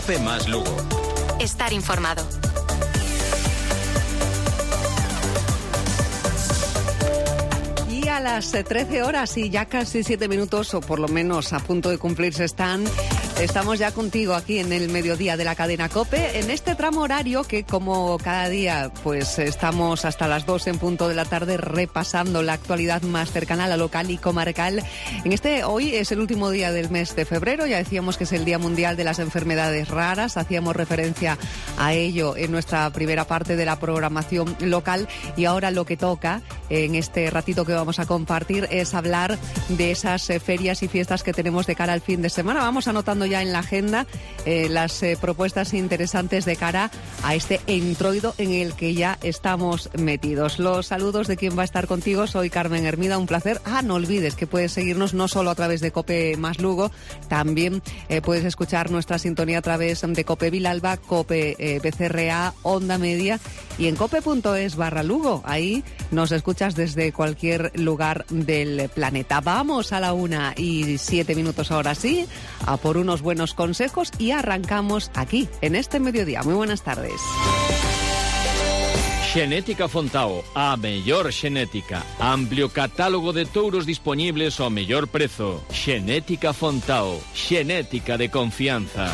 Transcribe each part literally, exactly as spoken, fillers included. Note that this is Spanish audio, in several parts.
COPE más Lugo. Estar informado. Y a las trece horas y ya casi siete minutos, o por lo menos a punto de cumplirse están, estamos ya contigo aquí en el mediodía de la cadena COPE, en este tramo horario que, como cada día, pues estamos hasta las dos en punto de la tarde repasando la actualidad más cercana a la local y comarcal. En este, hoy es el último día del mes de febrero, ya decíamos que es el Día Mundial de las Enfermedades Raras, hacíamos referencia a ello en nuestra primera parte de la programación local, y ahora lo que toca en este ratito que vamos a compartir es hablar de esas eh, ferias y fiestas que tenemos de cara al fin de semana. Vamos anotando ya en la agenda eh, las eh, propuestas interesantes de cara a este entroido en el que ya estamos metidos. Los saludos de quien va a estar contigo, soy Carmen Hermida, un placer. Ah, no olvides que puedes seguirnos no solo a través de COPE más Lugo, también eh, puedes escuchar nuestra sintonía a través de COPE Vilalba, COPE eh, B C R A, Onda Media y en cope.es barra Lugo. Ahí nos escuchas desde cualquier lugar del planeta. Vamos a la una y siete minutos ahora sí, a por unos buenos consejos y arrancamos aquí, en este mediodía. Muy buenas tardes. Xenética Fontao, a mellor xenética. Amplio catálogo de touros disponibles ao mellor prezo. Xenética Fontao, xenética de confianza.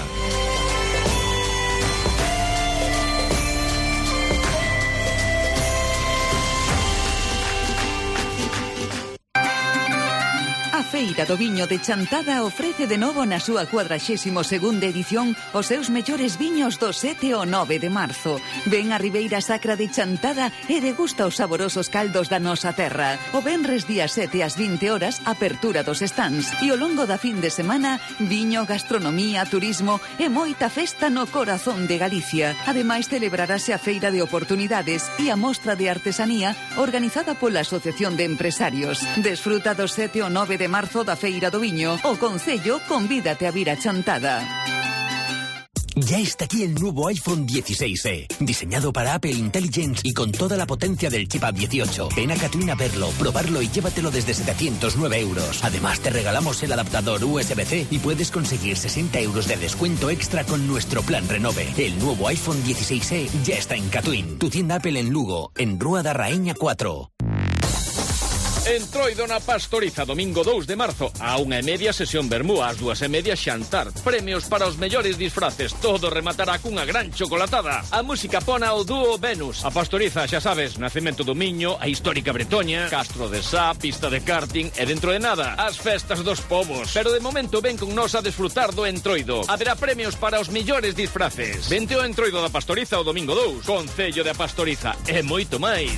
A Feira do Viño de Chantada ofrece de novo na súa cuadraxésimo segunda edición os seus mellores viños do sete ao nove de marzo. Ven a Ribeira Sacra de Chantada e degusta os saborosos caldos da nosa terra. O venres día sete ás vinte horas, apertura dos stands. E ao longo da fin de semana, viño, gastronomía, turismo e moita festa no corazón de Galicia. Ademais, celebrarase a Feira de Oportunidades e a Mostra de Artesanía organizada pola Asociación de Empresarios. Desfruta do sete ao nove de marzo da Feira do Viño. O Concello convídate a vir a Chantada. Ya está aquí el nuevo iPhone dieciséis e, diseñado para Apple Intelligence y con toda la potencia del chip A dieciocho. Ven a Catwin a verlo, probarlo y llévatelo desde setecientos nueve euros. Además te regalamos el adaptador U S B C y puedes conseguir sesenta euros de descuento extra con nuestro plan Renove. El nuevo iPhone dieciséis e ya está en Catwin, tu tienda Apple en Lugo, en Rúa da Raíña cuatro. Entroido na Pastoriza, domingo dous de marzo, a unha e media sesión vermú, ás dúas e media xantar, premios para os mellores disfraces, todo rematará cunha gran chocolatada. A música pona o dúo Venus. A Pastoriza, xa sabes, Nacemento do Miño, a histórica Bretoña, Castro de Sá, pista de karting e dentro de nada, as festas dos povos. Pero de momento ven con nos a desfrutar do Entroido. Haberá premios para os mellores disfraces. Vente ao Entroido da Pastoriza o domingo dous, Concello de Pastoriza e moito máis.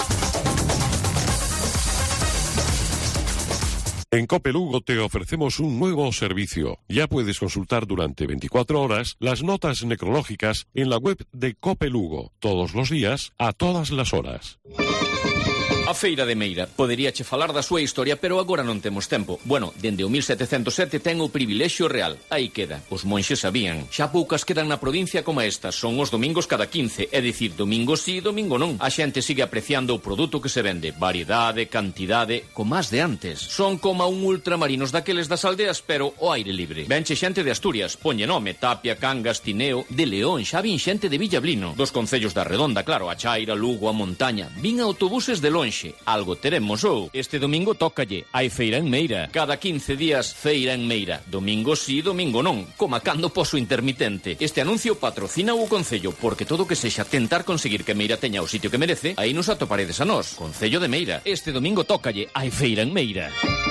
En COPE Lugo te ofrecemos un nuevo servicio. Ya puedes consultar durante veinticuatro horas las notas necrológicas en la web de COPE Lugo, todos los días, a todas las horas. A Feira de Meira. Poderíache falar da súa historia, pero agora non temos tempo. Bueno, dende o mil setecentos sete ten o privilexio real. Aí queda. Os monxes sabían. Xa poucas quedan na provincia como estas. Son os domingos cada quince. É dicir, domingo sí, domingo non. A xente sigue apreciando o produto que se vende. Variedade, cantidade, como as de antes. Son como un ultramarinos daqueles das aldeas, pero ao aire libre. Venche xente de Asturias. Poñe nome, Tapia, Cangas, Tineo. De León, xa vin xente de Villablino. Dos concellos da Redonda, claro, a Chaira, Lugo, a Montaña. Vin autobuses de lonxe. Algo teremos ou. Este domingo tócalle. Hai feira en Meira. Cada quince días, feira en Meira. Domingo sí, domingo non. Como cando poso intermitente. Este anuncio patrocina o Concello, porque todo que sexa tentar conseguir que Meira teña o sitio que merece, aí nos atoparedes a nós. Concello de Meira. Este domingo tócalle. Hai feira en Meira.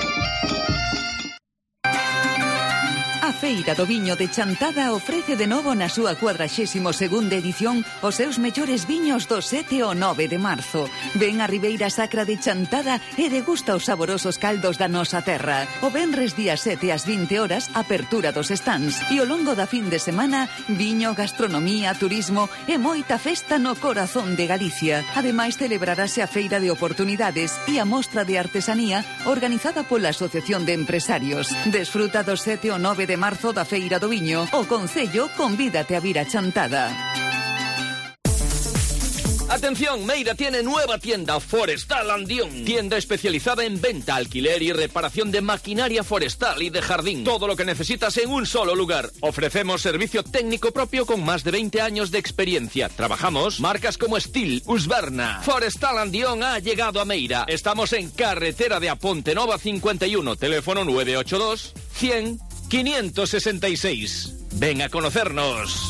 A Feira do Viño de Chantada ofrece de novo na súa cuadraxésimo segunda edición os seus mellores viños do sete ao nove de marzo. Ven a Ribeira Sacra de Chantada e degusta os saborosos caldos da nosa terra. O venres día sete ás vinte horas, apertura dos stands. E ao longo da fin de semana, viño, gastronomía, turismo e moita festa no corazón de Galicia. Ademais, celebrarase a Feira de Oportunidades e a Mostra de Artesanía organizada pola Asociación de Empresarios. Desfruta do sete ao nove de marzo da Feira do Viño. O Concello convídate a vir a Chantada. Atención, Meira tiene nueva tienda, Forestal Andión. Tienda especializada en venta, alquiler y reparación de maquinaria forestal y de jardín. Todo lo que necesitas en un solo lugar. Ofrecemos servicio técnico propio con más de veinte años de experiencia. Trabajamos marcas como Stihl, Husqvarna. Forestal Andión ha llegado a Meira. Estamos en carretera de Aponte Nova cincuenta y uno, teléfono nueve ocho dos, cien, quinientos sesenta y seis. Ven a conocernos.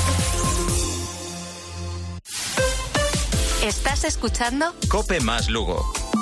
¿Estás escuchando? Cope más Lugo.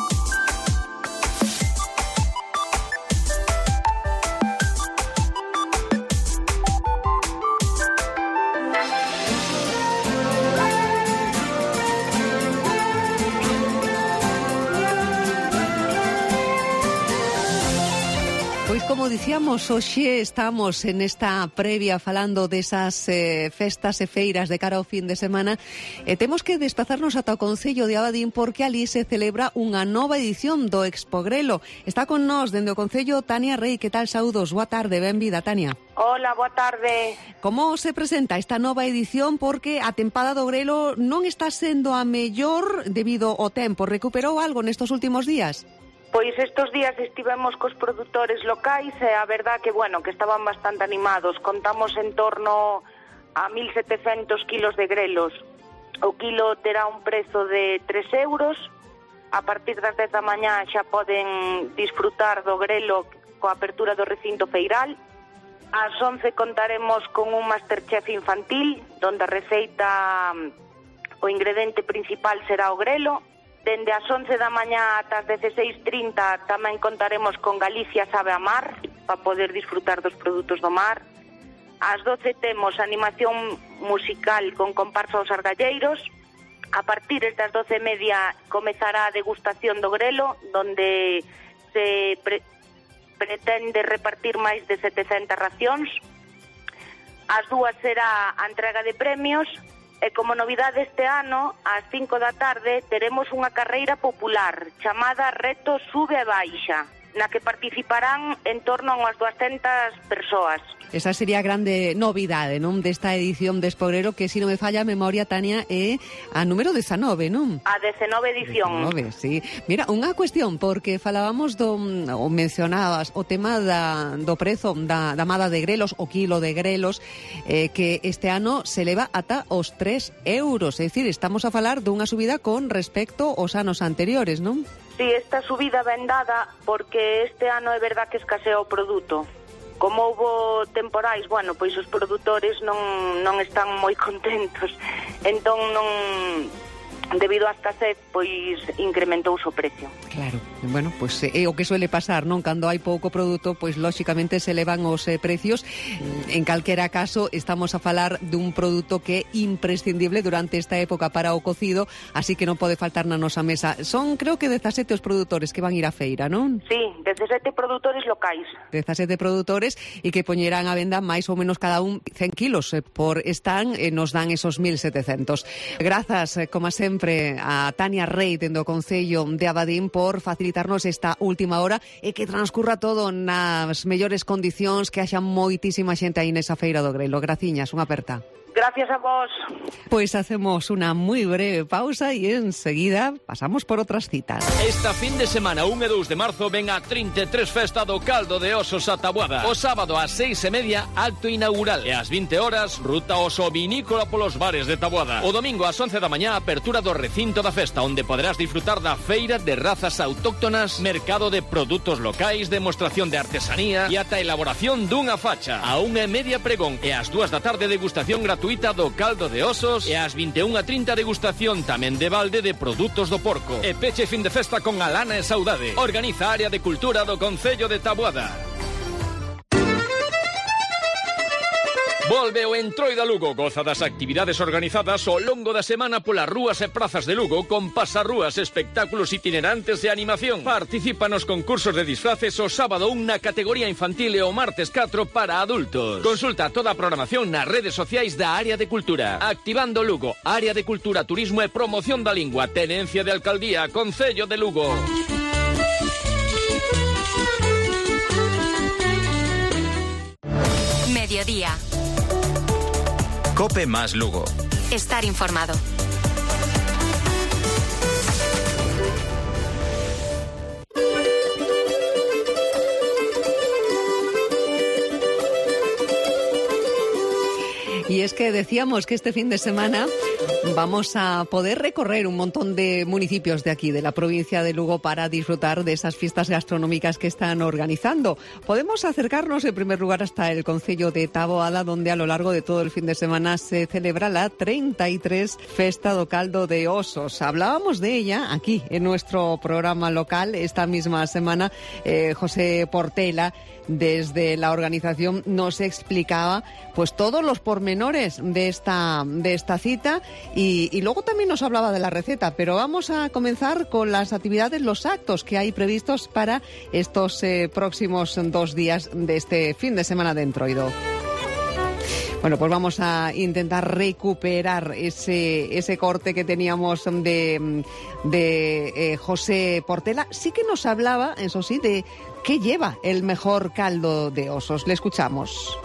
Pois como dicíamos, hoxe estamos en esta previa falando desas eh, festas e feiras de cara ao fin de semana e temos que desplazarnos ata o Concello de Abadín porque ali se celebra unha nova edición do Expogrelo. Está con nós dende o Concello Tania Rei. Que tal? Saúdos, boa tarde, benvida, Tania. Hola, boa tarde. Como se presenta esta nova edición? Porque a tempada do Grelo non está sendo a mellor debido ao tempo. Recuperou algo nestos últimos días? Pois estes días estivemos cos produtores locais e a verdad que, bueno, que estaban bastante animados. Contamos en torno a mil setecentos kilos de grelos. O kilo terá un prezo de tres euros. A partir das dez da mañá xa poden disfrutar do grelo coa apertura do recinto feiral. Ás once contaremos con un Masterchef infantil, donde a receita, o ingrediente principal será o grelo. Dende as once da mañá ata as dezseis trinta tamén contaremos con Galicia Sabe a Mar, para poder disfrutar dos produtos do mar. Ás doce temos animación musical con comparsa aos argalleiros. A partir das doce e media comezará a degustación do grelo, donde se pre pretende repartir máis de setecentas racións. Ás dúas será a entrega de premios. E como novidade este ano, ás cinco da tarde, teremos unha carreira popular chamada Reto Sube e Baixa, na que participarán en torno a unhas duascentas persoas. Esa sería a grande novidade, non, desta edición de Expogrelo, que, se non me falla a memoria, Tania, é a número dezanove, non? A dezenove edición. dezenove, sí. Mira, unha cuestión, porque falábamos do, ou mencionabas, o tema da, do prezo da, da mada de grelos, o kilo de grelos, eh, que este ano se leva ata os tres euros. É dicir, estamos a falar dunha subida con respecto aos anos anteriores, non? Sí, esta subida ben dada porque este ano é verdad que escasea o produto. Como houbo temporais, bueno, pois os produtores non, non están moi contentos. Entón non, debido á escasez, pois incrementouse o precio. Claro, bueno, pois é o que suele pasar, non? Cando hai pouco produto, pois lóxicamente se elevan os eh, precios. En calquera caso, estamos a falar dun produto que é imprescindible durante esta época para o cocido, así que non pode faltar na nosa mesa. Son, creo que dezasete os produtores que van ir á feira, non? Sí, dezasete produtores locais. dezasete produtores e que poñerán a venda máis ou menos cada un cen kilos eh, por stand e eh, nos dan esos mil setecentos. Grazas, eh, como sempre, a Tania Rei dende o Concello de Abadín por facilitarnos esta última hora e que transcurra todo nas mellores condicións, que haxa moitísima xente aí nesa feira do Grelo. Graciñas, unha aperta. Gracias a vos. Pues hacemos una muy breve pausa y enseguida pasamos por otras citas. Esta fin de semana, un e dous de marzo, ven a trinta e tres Festa do Caldo de Osos a Taboada. O sábado ás seis e media, acto inaugural. E ás vinte horas, ruta oso vinícola polos bares de Taboada. O domingo ás once da mañá, apertura do recinto da festa, onde poderás disfrutar da feira de razas autóctonas, mercado de produtos locais, demostración de artesanía e ata elaboración dunha facha. A unha e media pregón e ás dúas da tarde degustación gratuita do caldo de osos e ás vinte e unha e trinta degustación tamén de balde de produtos do porco. E peche fin de festa con Alana e Saudade. Organiza a Área de Cultura do Concello de Taboada. Volve o Entroida Lugo, goza das actividades organizadas ao longo da semana polas rúas e prazas de Lugo con pasarrúas, espectáculos itinerantes e animación. Participa nos concursos de disfraces o sábado un na categoría infantil e o martes catro para adultos. Consulta toda a programación nas redes sociais da Área de Cultura. Activando Lugo, Área de Cultura, Turismo e Promoción da Lingua, Tenencia de Alcaldía, Concello de Lugo. Mediodía. Cope más Lugo. Estar informado. Y es que decíamos que este fin de semana vamos a poder recorrer un montón de municipios de aquí, de la provincia de Lugo, para disfrutar de esas fiestas gastronómicas que están organizando. Podemos acercarnos en primer lugar hasta el concello de Taboada, donde a lo largo de todo el fin de semana se celebra la treinta y tres Festa do Caldo de Osos. Hablábamos de ella aquí en nuestro programa local esta misma semana. Eh, José Portela, desde la organización, nos explicaba pues todos los pormenores de esta de esta cita y, y luego también nos hablaba de la receta, pero vamos a comenzar con las actividades, los actos que hay previstos para estos eh, próximos dos días de este fin de semana de Entroido. Bueno, pues vamos a intentar recuperar ese ese corte que teníamos de, de eh, José Portela. Sí que nos hablaba, eso sí, de qué lleva el mejor caldo de osos. Le escuchamos.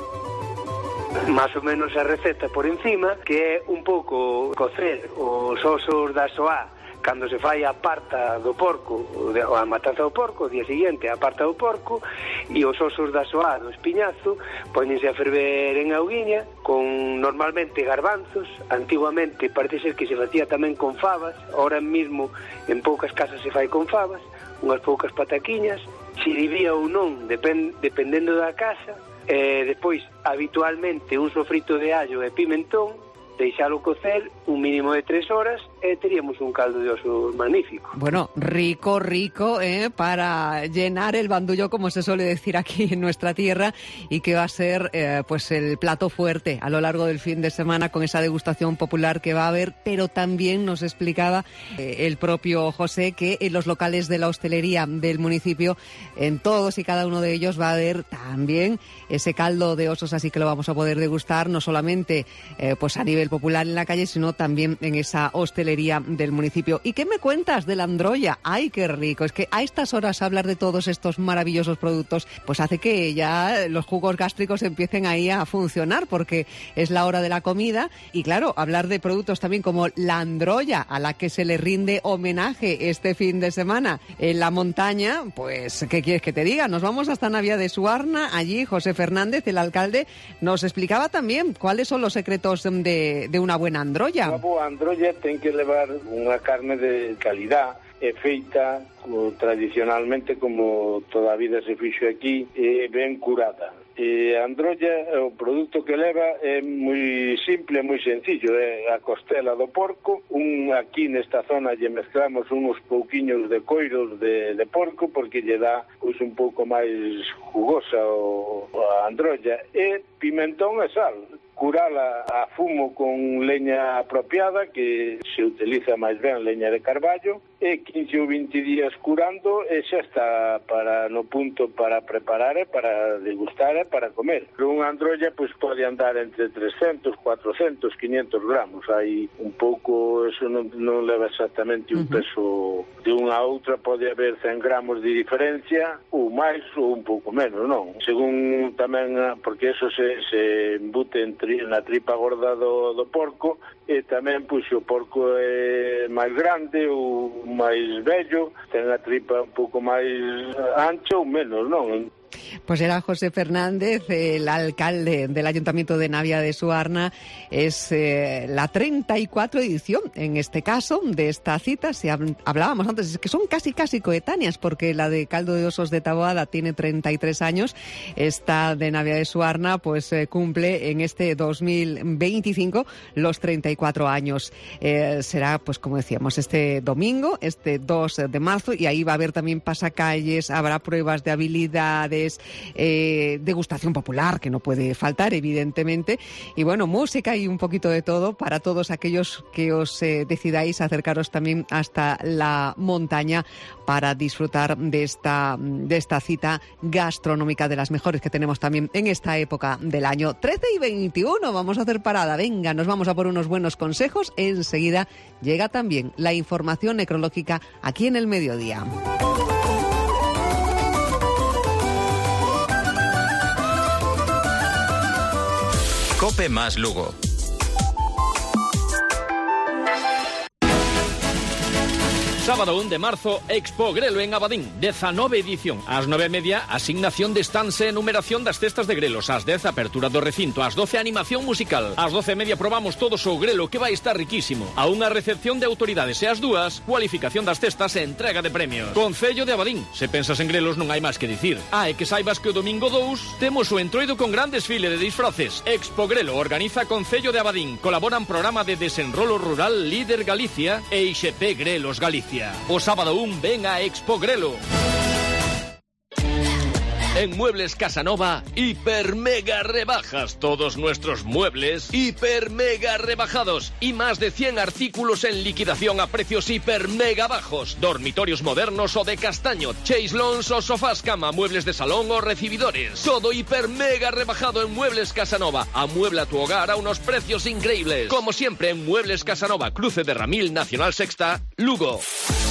Más ou menos a receta por encima, que é un pouco cocer os osos da soá cando se fai a parta do porco, a matanza do porco, o día seguinte a parta do porco, e os osos da soá do espiñazo póñense a ferver en auguiña con normalmente garbanzos. Antiguamente parece ser que se facía tamén con fabas, ahora mesmo en poucas casas se fai con fabas, unhas poucas pataquiñas, xiribía ou non, depend, dependendo da casa. Eh, despois, habitualmente, un sofrito de allo e pimentón, deixalo cocer un mínimo de tres horas e teríamos un caldo de oso magnífico. Bueno, rico, rico, ¿eh? Para llenar el bandullo, como se suele decir aquí en nuestra tierra, y que va a ser eh, pues el plato fuerte a lo largo del fin de semana con esa degustación popular que va a haber, pero también nos explicaba eh, el propio José que en los locales de la hostelería del municipio, en todos y cada uno de ellos va a haber también ese caldo de osos, así que lo vamos a poder degustar no solamente eh, pues a nivel popular en la calle, sino también en esa hostelería del municipio. ¿Y qué me cuentas de la Androlla? ¡Ay, qué rico! Es que a estas horas hablar de todos estos maravillosos productos pues hace que ya los jugos gástricos empiecen ahí a funcionar, porque es la hora de la comida y claro, hablar de productos también como la Androlla, a la que se le rinde homenaje este fin de semana en la montaña, pues ¿qué quieres que te diga? Nos vamos hasta Navia de Suarna. Allí José Fernández, el alcalde, nos explicaba también cuáles son los secretos de de unha buena androlla. Unha boa androlla ten que levar unha carne de calidad, é feita como, tradicionalmente como toda a vida se fixo aquí, é ben curada. E a androlla, o produto que leva é moi simple, moi sencillo, é a costela do porco. Un aquí nesta zona lle mezclamos uns pouquiños de coiros de, de porco porque lle dá pois, un pouco máis jugosa o, a androlla, e pimentón e sal. Curala a fumo con leña apropiada, que se utiliza máis ben leña de carballo, e quince ou vinte días curando e xa está para no punto para preparar e para degustar e para comer. Pero unha androlla pois pode andar entre trescentos, cuatrocentos, quinientos gramos. Hai un pouco, eso non, non leva exactamente un peso de unha a outra, pode haber cen gramos de diferencia, ou máis ou un pouco menos, non? Según tamén, porque eso se, se embute entre na tripa gorda do, do porco, e tamén pois o porco é máis grande ou máis vello, ten a tripa un pouco máis ancha ou menos, non? Pues era José Fernández, el alcalde del Ayuntamiento de Navia de Suarna. Es eh, la treinta y cuatro edición, en este caso, de esta cita. Si hablábamos antes, es que son casi casi coetáneas, porque la de Caldo de Osos de Taboada tiene treinta y tres años. Esta de Navia de Suarna pues eh, cumple en este dos mil veinticinco los treinta y cuatro años. Eh, será, pues como decíamos, este domingo, este dos de marzo, y ahí va a haber también pasacalles, habrá pruebas de habilidades, Eh, degustación popular, que no puede faltar, evidentemente, y bueno, música y un poquito de todo para todos aquellos que os eh, decidáis acercaros también hasta la montaña para disfrutar de esta, de esta cita gastronómica, de las mejores que tenemos también en esta época del año. trece y veintiuno, vamos a hacer parada. Venga, nos vamos a por unos buenos consejos. Enseguida llega también la información necrológica aquí en el mediodía. Cope más Lugo. Sábado un de marzo, Expo Grelo en Abadín, dezanove edición. Ás nove e media, asignación de stands e enumeración das cestas de grelos. Ás dez, apertura do recinto. Ás doce, animación musical. Ás doce e media, probamos todos o grelo, que vai estar riquísimo. A unha recepción de autoridades e ás dúas, cualificación das cestas e entrega de premios. Concello de Abadín. Se pensas en grelos non hai máis que dicir. Ah, e que saibas que o domingo dous temos o entroido con gran desfile de disfraces. Expo Grelo organiza Concello de Abadín. Colaboran programa de desenrolo rural Líder Galicia e I X P Grelos Galicia. O sábado un ven a Expo Grelo. En Muebles Casanova, hiper mega rebajas. Todos nuestros muebles hiper mega rebajados. Y más de cien artículos en liquidación a precios hiper mega bajos. Dormitorios modernos o de castaño, chaiselons o sofás cama, muebles de salón o recibidores. Todo hiper mega rebajado en Muebles Casanova. Amuebla tu hogar a unos precios increíbles. Como siempre en Muebles Casanova, cruce de Ramil Nacional Sexta, Lugo.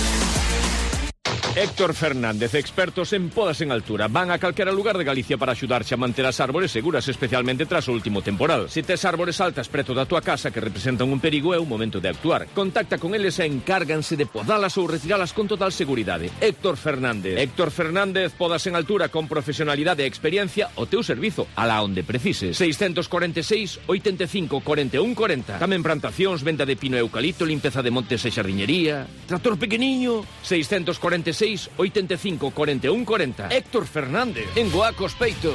Héctor Fernández, expertos en podas en altura. Van a calquera lugar de Galicia para axudarche a manter as árbores seguras, especialmente tras o último temporal. Se tes árbores altas preto da tua casa que representan un perigo, é o momento de actuar. Contacta con eles e encárganse de podalas ou retiralas con total seguridade. Héctor Fernández. Héctor Fernández, podas en altura con profesionalidade e experiencia, o teu servizo, alá onde precises. seiscentos cuarenta e seis, oitenta e cinco, cuarenta e un, cuarenta. Tamén plantacións, venda de pino e eucalipto, limpeza de montes e xardiñería. Trator pequeniño, seiscentos cuarenta e seis, oitenta e cinco, cuarenta e un, cuarenta. Héctor Fernández, en Goacos Peito.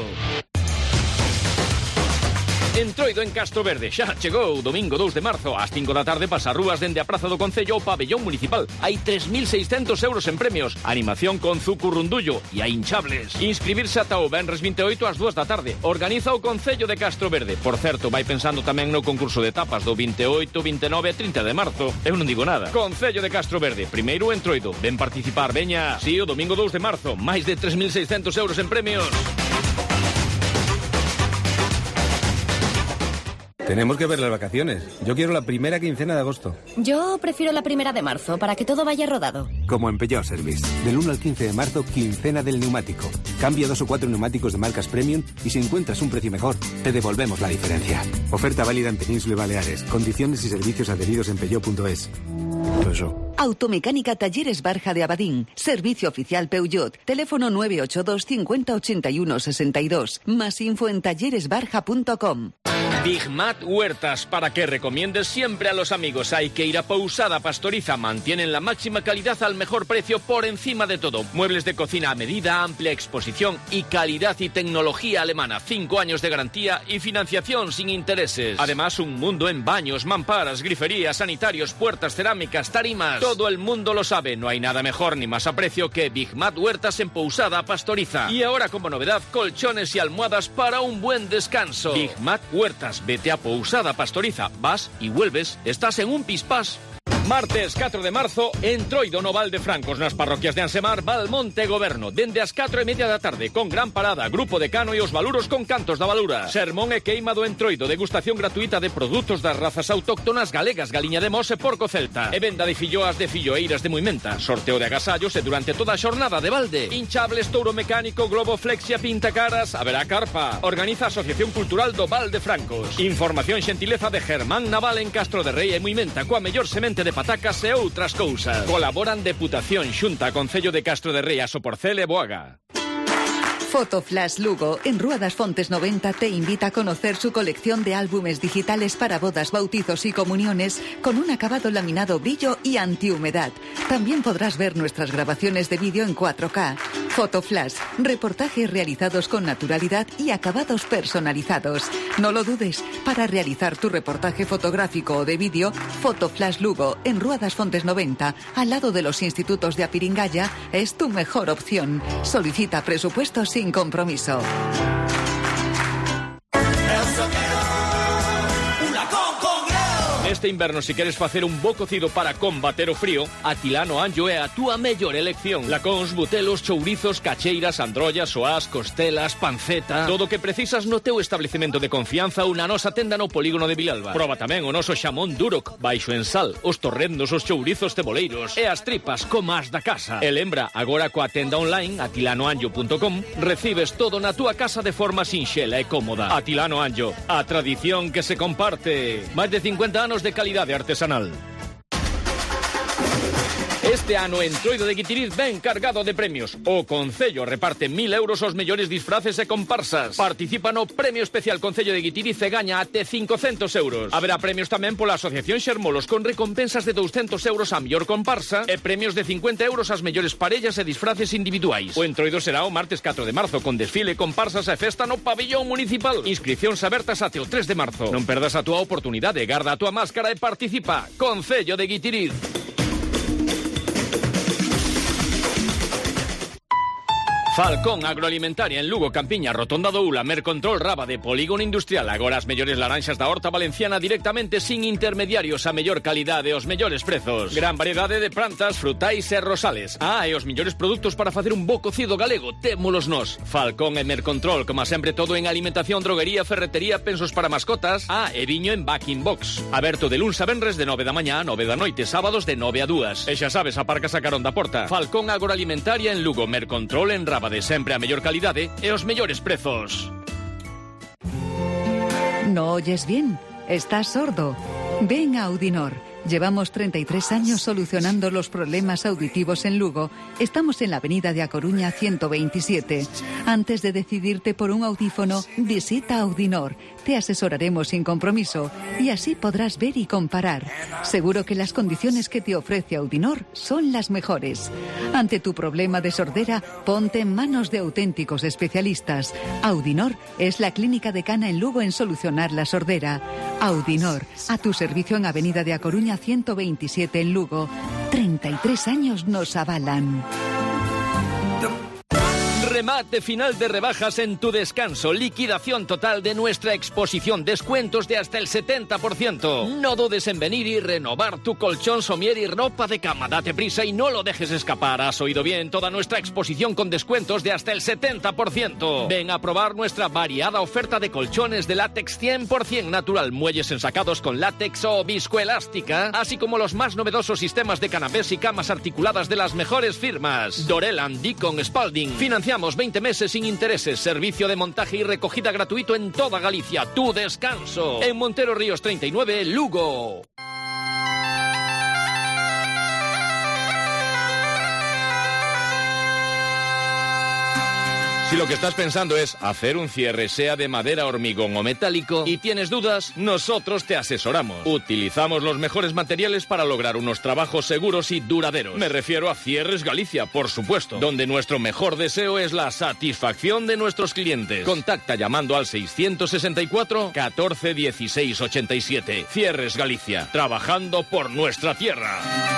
Entroido en Castro Verde, xa chegou domingo dous de marzo ás cinco da tarde, pasa rúas dende a Praza do Concello ao pabellón municipal. Hai tres mil seiscentos euros en premios, animación con Zucurrundullo e hai hinchables. Inscribirse ata o venres vinte e oito ás dúas da tarde. Organiza o Concello de Castro Verde. Por certo, vai pensando tamén no concurso de tapas do vinte e oito, vinte e nove e trinta de marzo. Eu non digo nada. Concello de Castro Verde, primeiro entroido. Ven participar, veña. Si, o domingo dous de marzo, máis de tres mil seiscentos euros en premios. Tenemos que ver las vacaciones. Yo quiero la primera quincena de agosto. Yo prefiero la primera de marzo, para que todo vaya rodado. Como en Peugeot Service. Del uno al quince de marzo, quincena del neumático. Cambia dos o cuatro neumáticos de marcas premium y si encuentras un precio mejor, te devolvemos la diferencia. Oferta válida en Península y Baleares. Condiciones y servicios adheridos en peugeot punto es. Peugeot. Automecánica Talleres Barja de Abadín. Servicio oficial Peugeot. Teléfono nueve ocho dos cincuenta ochenta y uno sesenta y dos. Más info en talleres barja punto com. Big Mat Huertas, para que recomiendes siempre a los amigos. Hay que ir a Pousada Pastoriza. Mantienen la máxima calidad al mejor precio por encima de todo. Muebles de cocina a medida, amplia exposición y calidad y tecnología alemana. Cinco años de garantía y financiación sin intereses. Además, un mundo en baños, mamparas, griferías, sanitarios, puertas, cerámicas, tarimas. Todo el mundo lo sabe. No hay nada mejor ni más a precio que Big Mat Huertas en Pousada Pastoriza. Y ahora, como novedad, colchones y almohadas para un buen descanso. Big Mat Huertas. Vete a Pousada Pastoriza, vas y vuelves, estás en un pispás. Martes catro de marzo, entroido no Val de Francos nas parroquias de Ansemar, Valmonte Goberno, dende as catro e media da tarde, con gran parada, grupo de cano e os valuros con cantos da valura. Sermón e queima do entroido, degustación gratuita de produtos das razas autóctonas galegas, galiña de mos e porco celta. E venda de filloas de filloeiras de Muimenta, sorteo de agasallos e durante toda a xornada de balde. Hinchables, touro mecánico, globo flexia, pintacaras, haberá carpa. Organiza a Asociación Cultural do Val de Francos. Información xentileza de Germán Naval en Castro de Rei e Muimenta, coa mellor semente de patacas e outras cousas. Colaboran Deputación, Xunta, Concello de Castro de Rei, Asoporcel e Boaga. Fotoflash Lugo, en Rúa das Fontes noventa, te invita a conocer su colección de álbumes digitales para bodas, bautizos y comuniones con un acabado laminado brillo y antihumedad. También podrás ver nuestras grabaciones de vídeo en cuatro K. Fotoflash, reportajes realizados con naturalidad y acabados personalizados. No lo dudes, para realizar tu reportaje fotográfico o de vídeo, Fotoflash Lugo, en Rúa das Fontes noventa, al lado de los institutos de Apiringaya, es tu mejor opción. Solicita presupuestos sin compromiso. Este inverno, si queres facer un bo cocido para combater o frío, Atilano Anjo é a túa mellor elección. Lacóns, butelos, chourizos, cacheiras, androllas, soás, costelas, panceta... Todo o que precisas no teu establecemento de confianza ou na nosa tenda no polígono de Vilalba. Proba tamén o noso xamón Duroc, baixo en sal, os torrendos, os chourizos ceboleiros e as tripas como as da casa. E lembra, agora coa tenda online atilano anjo punto com recibes todo na túa casa de forma sinxela e cómoda. Atilano Anjo, a tradición que se comparte. Máis de cincuenta anos de calidade artesanal. Este ano en Entroido de Guitiriz ven cargado de premios. O Concello reparte mil euros aos mellores disfraces e comparsas. Participa no Premio Especial Concello de Guitiriz e gaña até cincocentos euros. Haberá premios tamén pola Asociación Xermolos con recompensas de douscentos euros a mellor comparsa e premios de cincuenta euros ás mellores parellas e disfraces individuais. O Entroido será o martes catro de marzo con desfile, comparsas e festa no pabillón municipal. Inscricións abertas até o tres de marzo. Non perdas a túa oportunidade, garda a túa máscara e participa. Concello de Guitiriz. Falcón Agroalimentaria en Lugo, Campiña, Rotonda do Ula, Mercontrol, Rábade, Polígono Industrial. Agora as mellores laranxas da horta valenciana directamente sin intermediarios, a mellor calidade e os mellores prezos. Gran variedade de plantas, frutais e rosales. Ah, e os mellores produtos para facer un bo cocido galego, témolos nós. Falcón e Mercontrol, como sempre todo en alimentación, droguería, ferretería, pensos para mascotas. Ah, e viño en Backing Box. Aberto de luns a venres de nove da mañá a nove da noite, sábados de nove a dúas. E xa sabes, aparcas a carón da porta. Falcón Agroalimentaria en Lugo, Mercontrol en Rábade. De sempre a mellor calidade e os mellores prezos. ¿No oyes bien? ¿Estás sordo? Ven a Audinor. Llevamos treinta y tres años solucionando los problemas auditivos en Lugo. Estamos en la avenida de A Coruña ciento veintisiete. Antes de decidirte por un audífono, visita Audinor. Te asesoraremos sin compromiso y así podrás ver y comparar. Seguro que las condiciones que te ofrece Audinor son las mejores. Ante tu problema de sordera, ponte en manos de auténticos especialistas. Audinor es la clínica decana en Lugo en solucionar la sordera. Audinor, a tu servicio en avenida de A Coruña ciento veintisiete en Lugo. treinta y tres años nos avalan. Remate final de rebajas en Tu Descanso. Liquidación total de nuestra exposición. Descuentos de hasta el setenta por ciento. No dudes en venir y renovar tu colchón, somier y ropa de cama. Date prisa y no lo dejes escapar. Has oído bien, toda nuestra exposición con descuentos de hasta el setenta por ciento. Ven a probar nuestra variada oferta de colchones de látex cien por ciento natural, muelles ensacados con látex o viscoelástica, así como los más novedosos sistemas de canapés y camas articuladas de las mejores firmas. Doreland, Deacon, Spalding. Financiamos veinte meses sin intereses. Servicio de montaje y recogida gratuito en toda Galicia. Tu Descanso. En Montero Ríos treinta y nueve, Lugo. Si lo que estás pensando es hacer un cierre, sea de madera, hormigón o metálico, y tienes dudas, nosotros te asesoramos. Utilizamos los mejores materiales para lograr unos trabajos seguros y duraderos. Me refiero a Cierres Galicia, por supuesto, donde nuestro mejor deseo es la satisfacción de nuestros clientes. Contacta llamando al seiscientos sesenta y cuatro, catorce, dieciséis, ochenta y siete. Cierres Galicia, trabajando por nuestra tierra.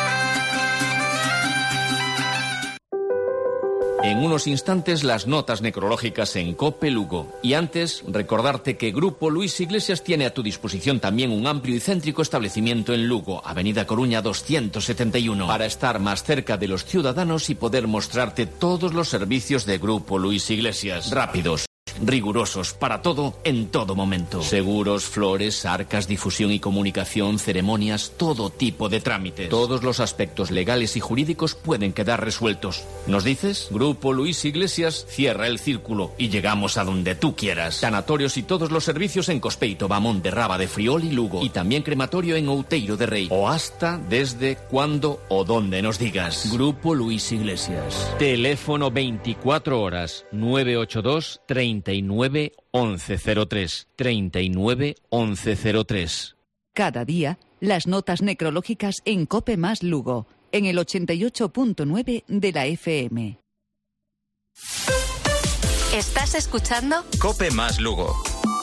En unos instantes las notas necrológicas en COPE Lugo. Y antes, recordarte que Grupo Luis Iglesias tiene a tu disposición también un amplio y céntrico establecimiento en Lugo, Avenida Coruña doscientos setenta y uno, para estar más cerca de los ciudadanos y poder mostrarte todos los servicios de Grupo Luis Iglesias. Rápidos, rigurosos, para todo, en todo momento. Seguros, flores, arcas, difusión y comunicación, ceremonias, todo tipo de trámites. Todos los aspectos legales y jurídicos pueden quedar resueltos. ¿Nos dices? Grupo Luis Iglesias cierra el círculo y llegamos a donde tú quieras. Sanatorios y todos los servicios en Cospeito, Bamonte, Rábade, Friol y Lugo. Y también crematorio en Outeiro de Rei. O hasta, desde, cuando o donde nos digas. Grupo Luis Iglesias. Teléfono veinticuatro horas, nueve ocho dos, treinta y nueve, once cero tres. treinta y nueve, once cero tres. Cada día, las notas necrológicas en COPE más Lugo, en el ochenta y ocho punto nueve de la F M. ¿Estás escuchando? COPE más Lugo.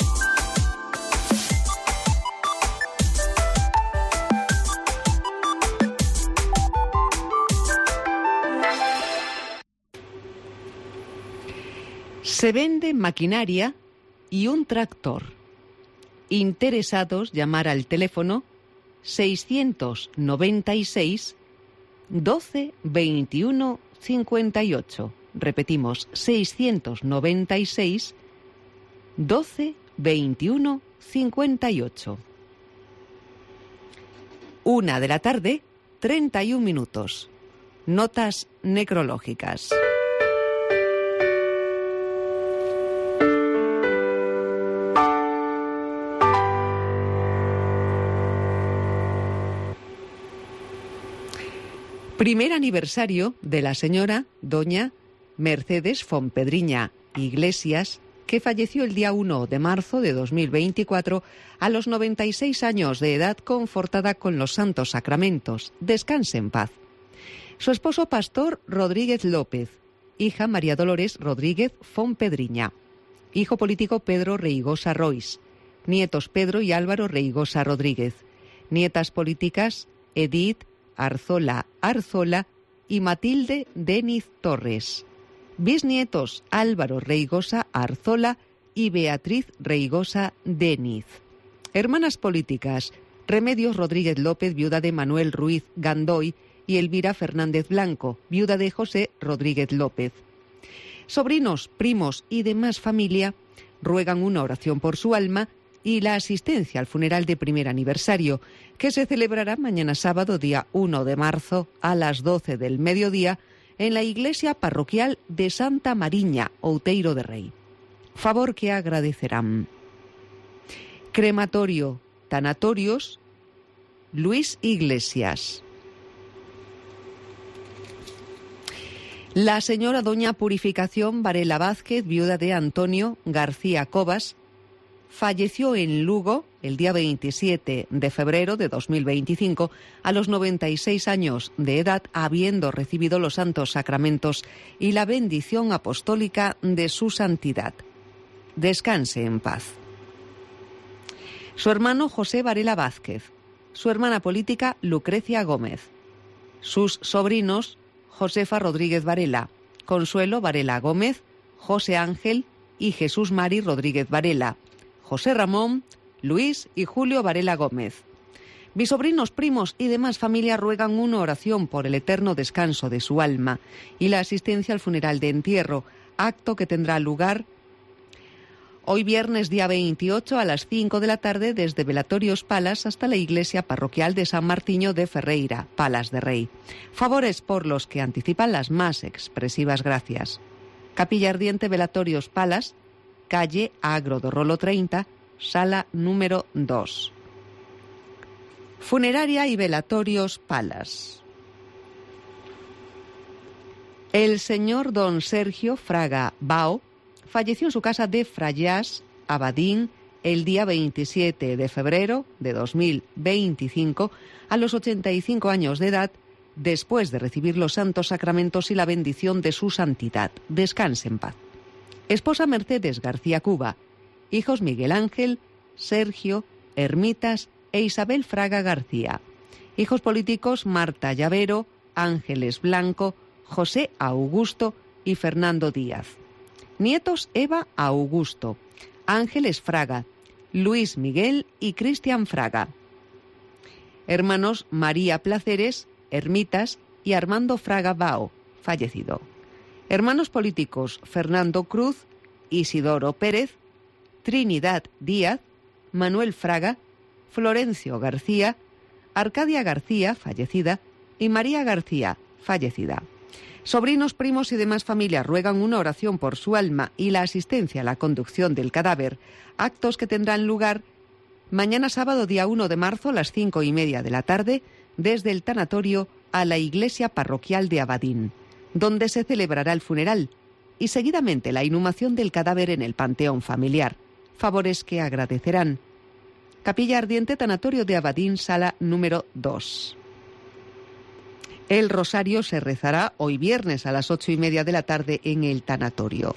Se vende maquinaria y un tractor. Interesados, llamar al teléfono seiscientos noventa y seis, doce, veintiuno, cincuenta y ocho. Repetimos, seiscientos noventa y seis, doce, veintiuno, cincuenta y ocho. Una de la tarde, treinta y un minutos. Notas necrológicas. Primer aniversario de la señora doña Mercedes Fontpedriña Iglesias, que falleció el día uno de marzo de dos mil veinticuatro a los noventa y seis años de edad, confortada con los santos sacramentos. Descanse en paz. Su esposo Pastor Rodríguez López, hija María Dolores Rodríguez Fontpedriña, hijo político Pedro Reigosa Rois, nietos Pedro y Álvaro Reigosa Rodríguez, nietas políticas Edith Arzola Arzola y Matilde Deniz Torres, bisnietos Álvaro Reigosa Arzola y Beatriz Reigosa Deniz. Hermanas políticas Remedios Rodríguez López, viuda de Manuel Ruiz Gandoy, y Elvira Fernández Blanco, viuda de José Rodríguez López. Sobrinos, primos y demás familia ruegan una oración por su alma y la asistencia al funeral de primer aniversario, que se celebrará mañana sábado, día uno de marzo, a las doce del mediodía, en la iglesia parroquial de Santa Mariña, Outeiro de Rei. Favor que agradecerán. Crematorio, tanatorios, Luis Iglesias. La señora doña Purificación Varela Vázquez, viuda de Antonio García Cobas, falleció en Lugo el día veintisiete de febrero de dos mil veinticinco a los noventa y seis años de edad, habiendo recibido los santos sacramentos y la bendición apostólica de su santidad. Descanse en paz. Su hermano José Varela Vázquez, su hermana política Lucrecia Gómez, sus sobrinos Josefa Rodríguez Varela, Consuelo Varela Gómez, José Ángel y Jesús Mari Rodríguez Varela, José Ramón, Luis y Julio Varela Gómez. Bisobrinos, primos y demás familia ruegan una oración por el eterno descanso de su alma y la asistencia al funeral de entierro, acto que tendrá lugar hoy viernes día veintiocho a las cinco de la tarde desde Velatorios Palas hasta la iglesia parroquial de San Martiño de Ferreira, Palas de Rei. Favores por los que anticipan las más expresivas gracias. Capilla Ardiente Velatorios Palas, calle Agro do Rolo treinta, sala número dos. Funeraria y Velatorios Palas. El señor don Sergio Fraga Bao falleció en su casa de Frayas, Abadín, el día veintisiete de febrero de dos mil veinticinco, a los ochenta y cinco años de edad, después de recibir los santos sacramentos y la bendición de su santidad. Descanse en paz. Esposa Mercedes García Cuba, hijos Miguel Ángel, Sergio, Ermitas e Isabel Fraga García. Hijos políticos Marta Llavero, Ángeles Blanco, José Augusto y Fernando Díaz. Nietos Eva Augusto, Ángeles Fraga, Luis Miguel y Cristian Fraga. Hermanos María Placeres, Ermitas y Armando Fraga Bao, fallecido. Hermanos políticos Fernando Cruz, Isidoro Pérez, Trinidad Díaz, Manuel Fraga, Florencio García, Arcadia García, fallecida, y María García, fallecida. Sobrinos, primos y demás familias ruegan una oración por su alma y la asistencia a la conducción del cadáver, actos que tendrán lugar mañana sábado día uno de marzo a las cinco y media de la tarde desde el tanatorio a la iglesia parroquial de Abadín, donde se celebrará el funeral y seguidamente la inhumación del cadáver en el panteón familiar, favores que agradecerán. Capilla Ardiente, tanatorio de Abadín, sala número dos. El rosario se rezará hoy viernes a las ocho y media de la tarde en el tanatorio.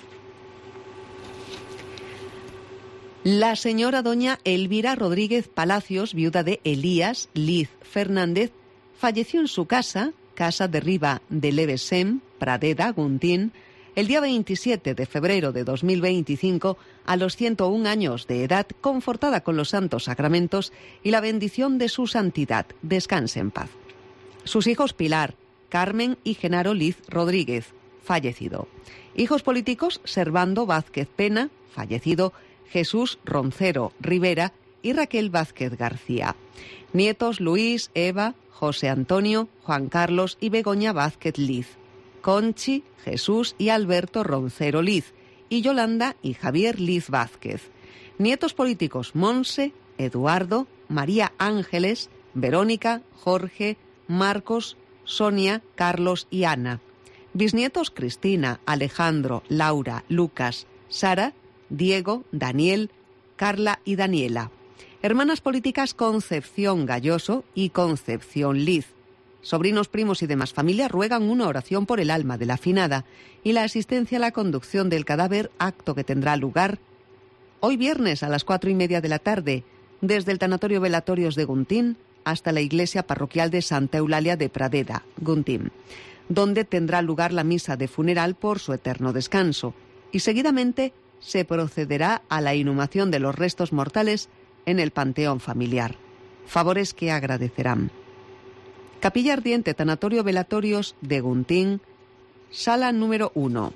La señora doña Elvira Rodríguez Palacios, viuda de Elías Liz Fernández, falleció en su casa, casa de Riba de Levesem, Pradeda, Guntín, el día veintisiete de febrero de dos mil veinticinco, a los ciento un años de edad, confortada con los santos sacramentos y la bendición de su santidad. Descanse en paz. Sus hijos Pilar, Carmen y Genaro Liz Rodríguez, fallecido. Hijos políticos Servando Vázquez Pena, fallecido, Jesús Roncero Rivera y Raquel Vázquez García. Nietos Luis, Eva, José Antonio, Juan Carlos y Begoña Vázquez Liz. Conchi, Jesús y Alberto Roncero Liz. Y Yolanda y Javier Liz Vázquez. Nietos políticos Monse, Eduardo, María Ángeles, Verónica, Jorge, Marcos, Sonia, Carlos y Ana. Bisnietos Cristina, Alejandro, Laura, Lucas, Sara, Diego, Daniel, Carla y Daniela. Hermanas políticas Concepción Galloso y Concepción Liz. Sobrinos, primos y demás familia ruegan una oración por el alma de la finada y la asistencia a la conducción del cadáver, acto que tendrá lugar hoy viernes a las cuatro y media de la tarde, desde el Tanatorio Velatorios de Guntín hasta la iglesia parroquial de Santa Eulalia de Pradeda, Guntín, donde tendrá lugar la misa de funeral por su eterno descanso, y seguidamente se procederá a la inhumación de los restos mortales en el panteón familiar. Favores que agradecerán. Capilla Ardiente, Tanatorio Velatorios de Guntín, sala número uno.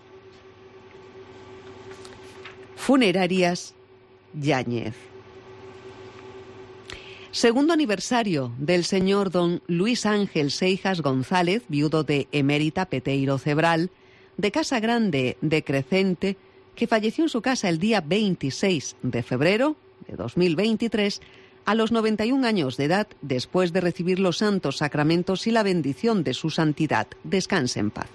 Funerarias Yáñez. Segundo aniversario del señor don Luis Ángel Seijas González, viudo de Emérita Peteiro Cebral, de Casa Grande de Crecente, que falleció en su casa el día veintiséis de febrero de dos mil veintitrés, a los noventa y un años de edad, después de recibir los santos sacramentos y la bendición de su santidad. Descanse en paz.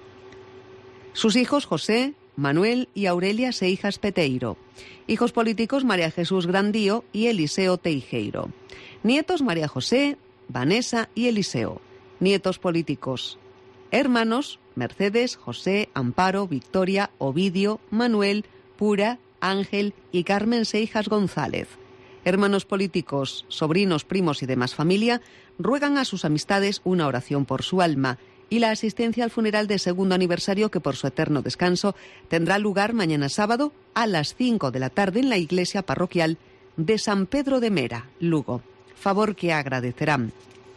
Sus hijos José, Manuel y Aurelia Seijas Peteiro. Hijos políticos María Jesús Grandío y Eliseo Teijeiro. Nietos María José, Vanessa y Eliseo. Nietos políticos hermanos Mercedes, José, Amparo, Victoria, Ovidio, Manuel, Pura, Ángel y Carmen Seijas González. Hermanos políticos, sobrinos, primos y demás familia ruegan a sus amistades una oración por su alma y la asistencia al funeral de segundo aniversario que por su eterno descanso tendrá lugar mañana sábado a las cinco de la tarde en la iglesia parroquial de San Pedro de Mera, Lugo. Favor que agradecerán.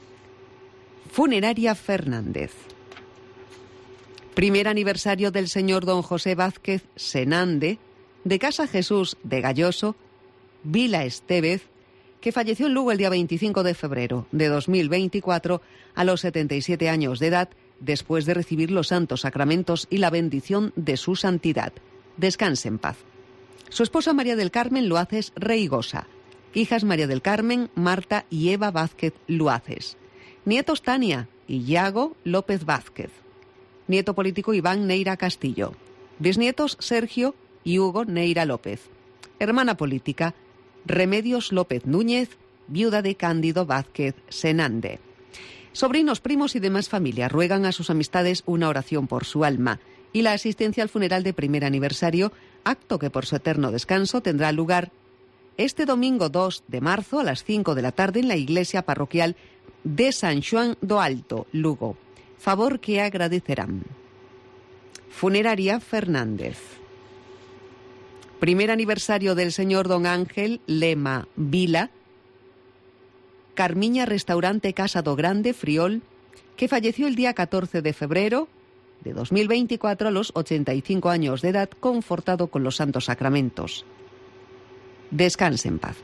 Funeraria Fernández. Primer aniversario del señor don José Vázquez Senande, de Casa Jesús de Galloso, Vila Estevez, que falleció en Lugo el día veinticinco de febrero de dos mil veinticuatro a los setenta y siete años de edad, después de recibir los santos sacramentos y la bendición de su santidad. Descanse en paz. Su esposa María del Carmen Luaces Reigosa. Hijas María del Carmen, Marta y Eva Vázquez Luaces. Nietos Tania y Iago López Vázquez. Nieto político Iván Neira Castillo. Bisnietos Sergio y Hugo Neira López. Hermana política Remedios López Núñez, viuda de Cándido Vázquez Senande. Sobrinos, primos y demás familia ruegan a sus amistades una oración por su alma y la asistencia al funeral de primer aniversario, acto que por su eterno descanso tendrá lugar este domingo dos de marzo a las cinco de la tarde en la iglesia parroquial de San Xoán do Alto, Lugo. Favor que agradecerán. Funeraria Fernández. Primer aniversario del señor don Ángel Lema Vila, Carmiña Restaurante Casa do Grande, Friol, que falleció el día catorce de febrero de dos mil veinticuatro a los ochenta y cinco años de edad, confortado con los santos sacramentos. Descanse en paz.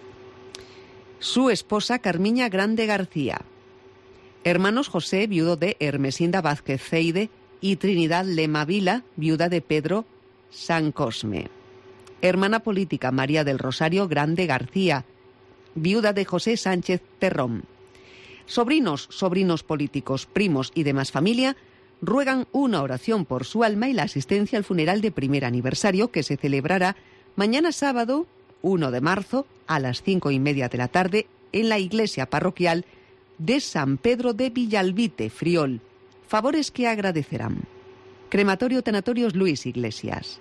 Su esposa Carmiña Grande García. Hermanos José, viudo de Hermesinda Vázquez Ceide, y Trinidad Lema Vila, viuda de Pedro San Cosme. Hermana política María del Rosario Grande García, viuda de José Sánchez Terrón. Sobrinos, sobrinos políticos, primos y demás familia ruegan una oración por su alma y la asistencia al funeral de primer aniversario que se celebrará mañana sábado uno de marzo a las cinco y media de la tarde en la iglesia parroquial de San Pedro de Villalbite, Friol. Favores que agradecerán. Crematorio Tanatorios Luis Iglesias.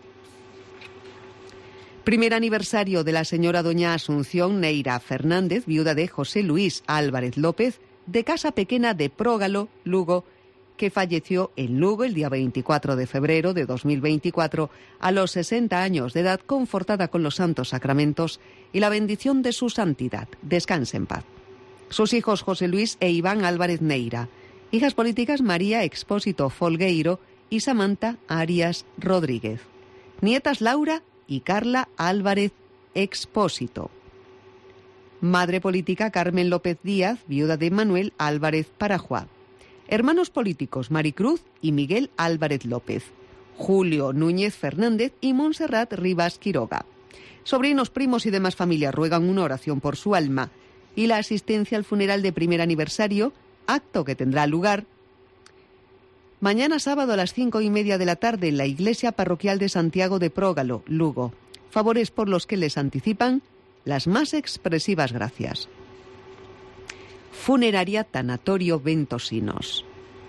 Primer aniversario de la señora doña Asunción Neira Fernández, viuda de José Luis Álvarez López, de Casa Pequena de Prógalo, Lugo, que falleció en Lugo el día veinticuatro de febrero de dos mil veinticuatro a los sesenta años de edad, confortada con los santos sacramentos y la bendición de su santidad. Descanse en paz. Sus hijos José Luis e Iván Álvarez Neira. Hijas políticas María Expósito Folgueiro y Samantha Arias Rodríguez. Nietas Laura y Carla Álvarez Expósito. Madre política Carmen López Díaz, viuda de Manuel Álvarez Parajuá. Hermanos políticos Maricruz y Miguel Álvarez López. Julio Núñez Fernández y Montserrat Rivas Quiroga. Sobrinos, primos y demás familias ruegan una oración por su alma y la asistencia al funeral de primer aniversario, acto que tendrá lugar Mañana sábado a las cinco y media de la tarde en la Iglesia Parroquial de Santiago de Prógalo, Lugo. Favores por los que les anticipan las más expresivas gracias. Funeraria Tanatorio Ventosinos.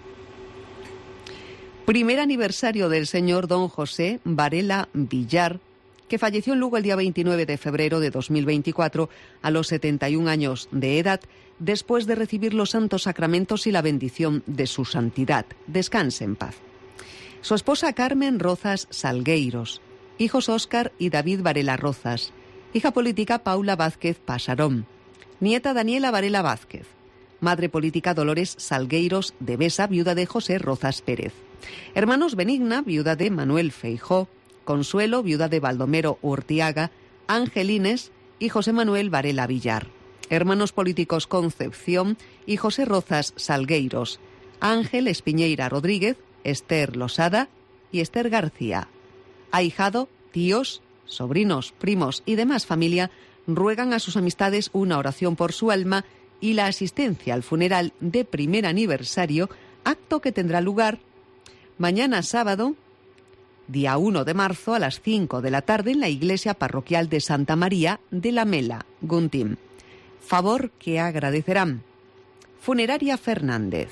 Primer aniversario del señor don José Varela Villar, que falleció en Lugo el día veintinueve de febrero de dos mil veinticuatro a los setenta y un años de edad, después de recibir los santos sacramentos y la bendición de su santidad. Descanse en paz. Su esposa Carmen Rozas Salgueiros, hijos Óscar y David Varela Rozas, hija política Paula Vázquez Pasarón, nieta Daniela Varela Vázquez, madre política Dolores Salgueiros de Besa, viuda de José Rozas Pérez, hermanos Benigna, viuda de Manuel Feijó, Consuelo, viuda de Baldomero Urtiaga, Angelines y José Manuel Varela Villar. Hermanos políticos Concepción y José Rozas Salgueiros, Ángel Espiñeira Rodríguez, Esther Losada y Esther García. Ahijado, tíos, sobrinos, primos y demás familia ruegan a sus amistades una oración por su alma y la asistencia al funeral de primer aniversario, acto que tendrá lugar mañana sábado, día uno de marzo, a las cinco de la tarde en la Iglesia Parroquial de Santa María de la Mela, Guntín. Favor que agradecerán. Funeraria Fernández.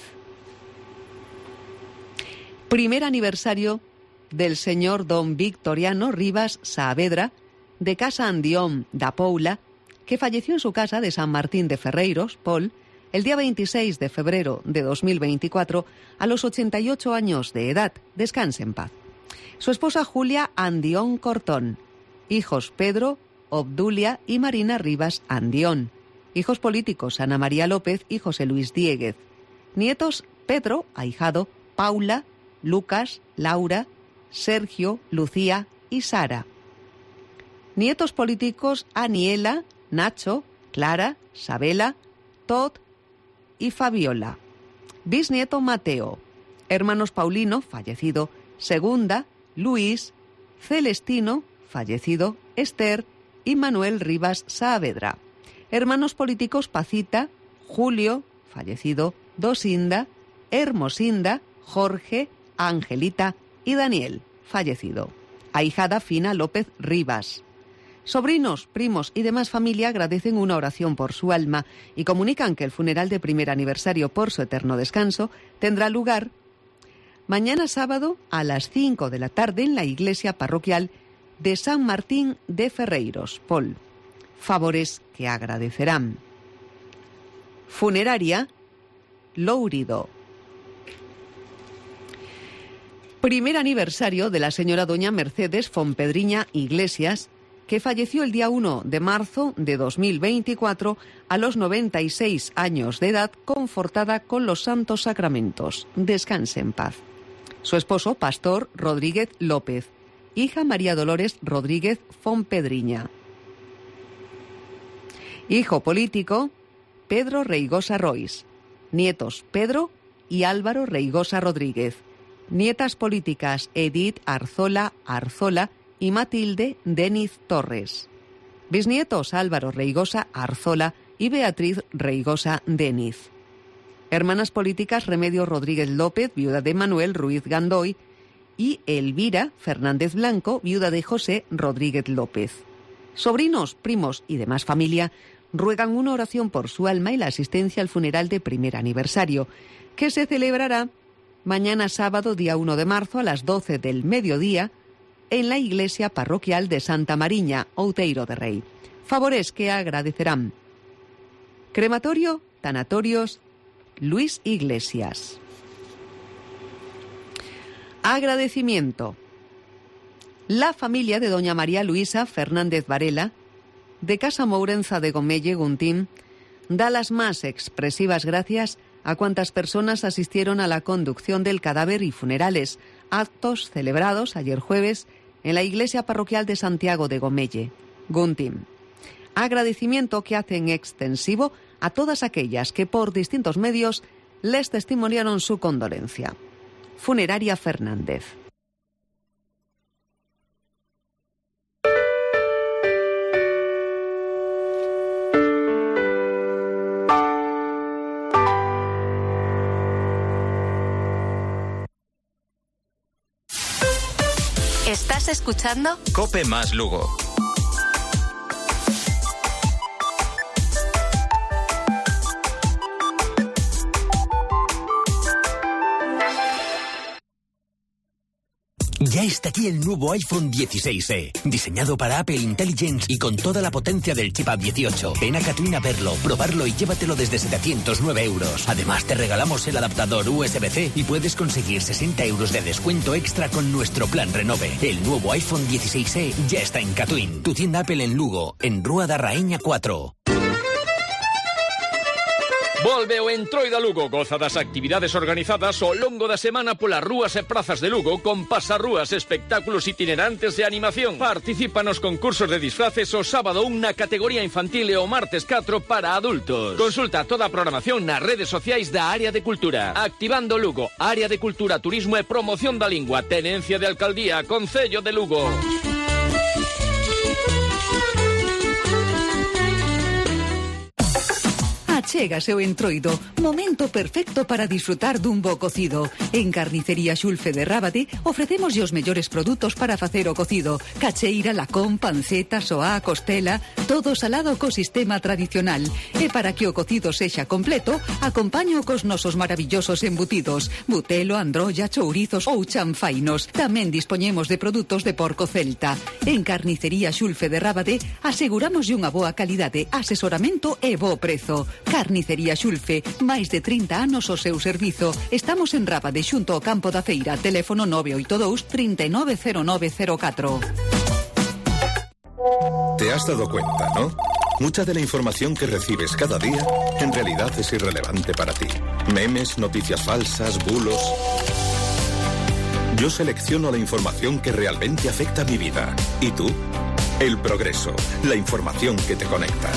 Primer aniversario del señor don Victoriano Rivas Saavedra, de Casa Andión da Poula, que falleció en su casa de San Martín de Ferreiros, Pol, el día veintiséis de febrero de dos mil veinticuatro, a los ochenta y ocho años de edad. Descanse en paz. Su esposa Julia Andión Cortón, hijos Pedro, Obdulia y Marina Rivas Andión, hijos políticos Ana María López y José Luis Diéguez, nietos Pedro, ahijado, Paula, Lucas, Laura, Sergio, Lucía y Sara, nietos políticos Aniela, Nacho, Clara, Sabela, Todd y Fabiola, bisnieto Mateo, hermanos Paulino, fallecido, Segunda, Luis, Celestino, fallecido, Esther y Manuel Rivas Saavedra. Hermanos políticos Pacita, Julio, fallecido, Dosinda, Hermosinda, Jorge, Angelita y Daniel, fallecido. Ahijada Fina López Rivas. Sobrinos, primos y demás familia agradecen una oración por su alma y comunican que el funeral de primer aniversario por su eterno descanso tendrá lugar mañana sábado a las cinco de la tarde en la Iglesia Parroquial de San Martín de Ferreiros, Pol. Favores que agradecerán. Funeraria Lourido. Primer aniversario de la señora doña Mercedes Fompedriña Iglesias, que falleció el día uno de marzo de dos mil veinticuatro a los noventa y seis años de edad, confortada con los santos sacramentos. Descanse en paz. Su esposo, Pastor Rodríguez López, hija María Dolores Rodríguez Fompedriña. Hijo político, Pedro Reigosa Rois. Nietos, Pedro y Álvaro Reigosa Rodríguez. Nietas políticas, Edith Arzola Arzola y Matilde Deniz Torres. Bisnietos, Álvaro Reigosa Arzola y Beatriz Reigosa Deniz. Hermanas políticas, Remedio Rodríguez López, viuda de Manuel Ruiz Gandoy, y Elvira Fernández Blanco, viuda de José Rodríguez López. Sobrinos, primos y demás familia ruegan una oración por su alma y la asistencia al funeral de primer aniversario, que se celebrará mañana sábado, día uno de marzo, a las doce del mediodía, en la Iglesia Parroquial de Santa Mariña, Outeiro de Rei. Favores que agradecerán. Crematorio, Tanatorios, Luis Iglesias. Agradecimiento. La familia de doña María Luisa Fernández Varela, de Casa Mourenza de Gomelle, Guntín, da las más expresivas gracias a cuantas personas asistieron a la conducción del cadáver y funerales, actos celebrados ayer jueves en la Iglesia Parroquial de Santiago de Gomelle, Guntín. Agradecimiento que hacen extensivo a todas aquellas que por distintos medios les testimoniaron su condolencia. Funeraria Fernández. ¿Estás escuchando? Cope más Lugo. Ya está aquí el nuevo iPhone dieciséis E, diseñado para Apple Intelligence y con toda la potencia del chip A dieciocho. Ven a Catwin a verlo, probarlo y llévatelo desde setecientos nueve euros. Además te regalamos el adaptador U S B C y puedes conseguir sesenta euros de descuento extra con nuestro plan Renove. El nuevo iPhone dieciséis E ya está en Catwin, tu tienda Apple en Lugo, en Rúa da Raíña cuatro. Volve o Entroido a Lugo, goza das actividades organizadas ao longo da semana polas rúas e prazas de Lugo con pasarrúas, espectáculos itinerantes e animación. Participa nos concursos de disfraces o sábado un na categoría infantil e o martes catro para adultos. Consulta toda a programación nas redes sociais da Área de Cultura. Activando Lugo, Área de Cultura, Turismo e Promoción da Lingua, Tenencia de Alcaldía, Concello de Lugo. Achégase o Entroido, momento perfecto para disfrutar dun bo cocido. En Carnicería Xulfe de Rábade ofrecemos os mellores produtos para facer o cocido: cacheira, lacón, panceta, soá, costela, todo salado co sistema tradicional. E para que o cocido sexa completo, acompaño cos nosos maravillosos embutidos: butelo, androlla, chourizos ou chanfainos. Tamén dispoñemos de produtos de porco celta. En Carnicería Xulfe de Rábade aseguramos unha boa calidade, asesoramento e bo prezo. Carnicería Xulfe, máis de trinta anos o seu servizo. Estamos en Rábade, xunto ao campo da feira. Teléfono nove oito dous, trinta y nueve cero nueve cero catro. ¿Te has dado cuenta, no? Mucha de la información que recibes cada día en realidad es irrelevante para ti. Memes, noticias falsas, bulos. Yo selecciono la información que realmente afecta a mi vida. ¿Y tú? El Progreso, la información que te conecta.